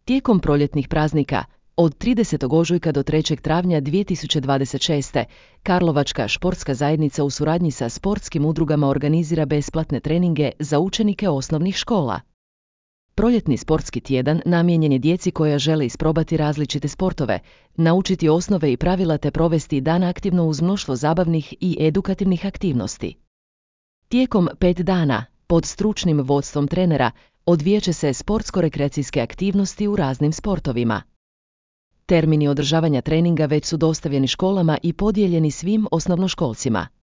Tijekom proljetnih praznika, od 30. ožujka do 3. travnja 2026. Karlovačka športska zajednica u suradnji sa sportskim udrugama organizira besplatne treninge za učenike osnovnih škola. Proljetni sportski tjedan namijenjen je djeci koja žele isprobati različite sportove, naučiti osnove i pravila te provesti dan aktivno uz mnoštvo zabavnih i edukativnih aktivnosti. Tijekom 5 dana, pod stručnim vodstvom trenera, odvijat će se sportsko-rekreacijske aktivnosti u raznim sportovima. Termini održavanja treninga već su dostavljeni školama i podijeljeni svim osnovnoškolcima.